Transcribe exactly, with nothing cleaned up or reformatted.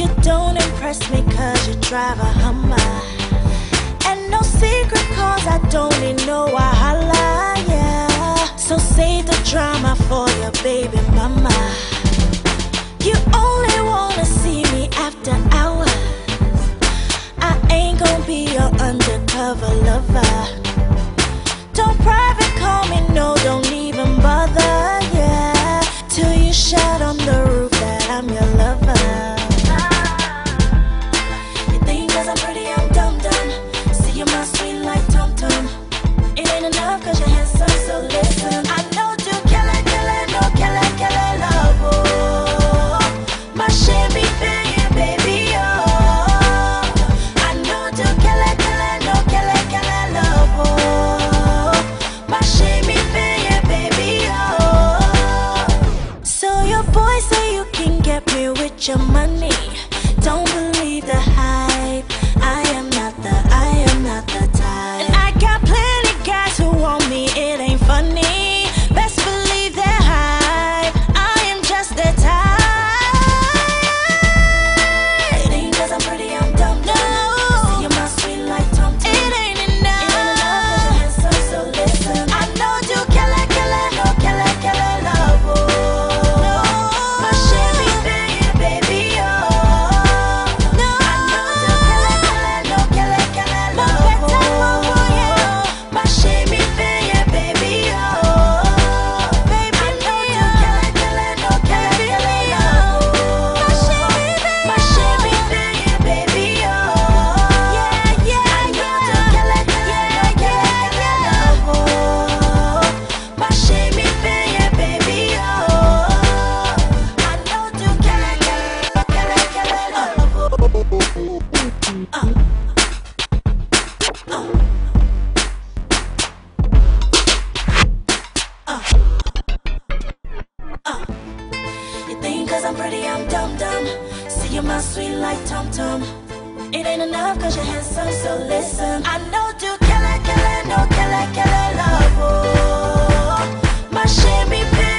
You don't impress me cause you drive a Hummer. And no secret cause I don't need no wahala, yeah. So save the drama for your baby mama. You only wanna see me after hours. I ain't gon' be your undercover lover. Don't private call me, no, don't even bother, yeah. Till you shout on the roof that I'm your lover. You think cause I'm pretty, I'm dumb-dumb. See you my sweet like tum-tum. It ain't enough cause you're handsome, so listen. I know to kill it, kill it, no kill it, kill it, love, oh. My shimmy thing, baby, oh. I know to kill it, kill it, no kill it, kill it, love, oh. My shimmy thing, baby, oh. So your boys say you can get me with your money. Don't believe the hype. I am not the, I am not the type. And I got plenty guys who want me, it ain't funny. Best believe they're hype. I am just the type. It ain't cause I'm pretty, I'm dumb. No. See you my sweet like Tom Tom. It ain't enough. It ain't enough cause you're handsome, so listen. I know you kill it, kill it, no kill it, kill it, love, oh. No. My shimmy thing, baby, oh. No. I know you kill it, kill it, no kill it, kill it, love, oh. My shimmy thing, baby, oh. Baby, I know you kill it, kill it, no kill it, kill it, love, oh. My shimmy thing, baby, oh. Yeah, yeah, I know you kill it, kill it, no kill it, kill it, love, oh. My shimmy thing, baby, oh. I know you kill it, kill it, no kill it, kill it, love, oh. Uh. You think cause I'm pretty, I'm dumb-dumb. See you my sweet like Tom-Tom. It ain't enough cause you're handsome, so listen. I know to kill it, kill it, no kill it, kill it, love, oh. My shimmy